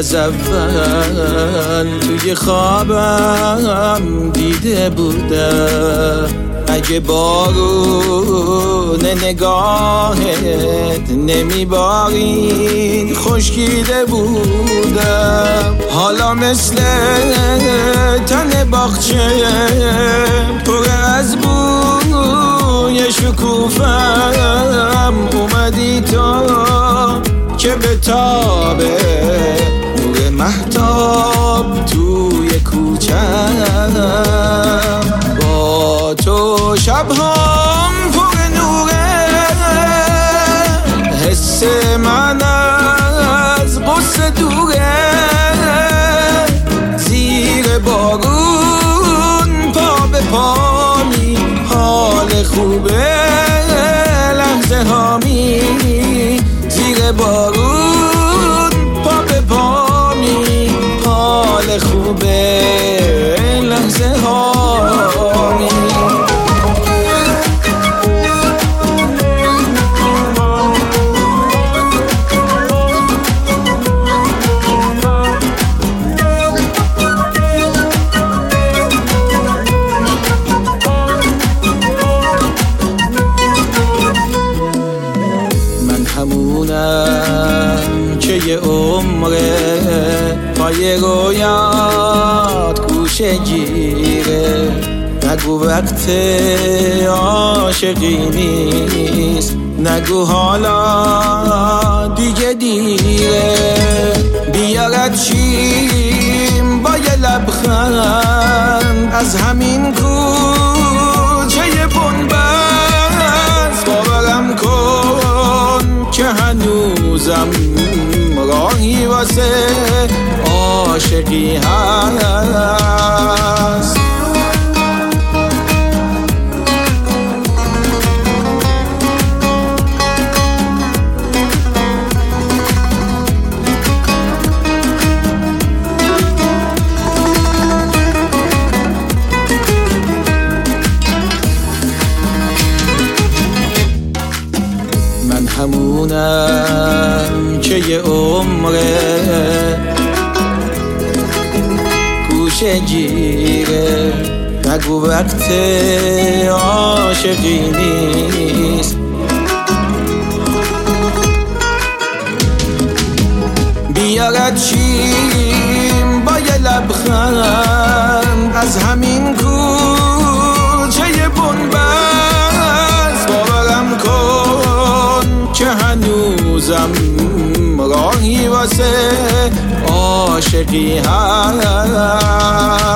از اول توی خوابم دیده بودم اگه بارون نگاهت نمیبارید خشکیده بودم. حالا مثل تن باغچه پر از بوی شکوفم اومدی تو که به تابه نور مهتاب توی کوچم. با تو شبهام پر نوره، حس من از غصه دوره. زیر بارون پا به پامی، حال خوبه لحظه هامی. زیر بارون پا به پامی، حال خوبه لحظه هامی. همونم که یه عمره پای رویات گوشه گیره. نگو وقت عاشقی نیست، نگو حالا دیگه دیره. بیارد چیم با یه لبخند از همین کوچه بنبست. باورم کن که هنوزم راهی واسه عاشقی هست. من همونم که یه عمره گوشه گیره. نگو وقت عاشقی نیست، بیارد چیم با یه لبخند از همین کوچه بنبست. باورم کن که هنوزم راهی واسه عاشقی هست.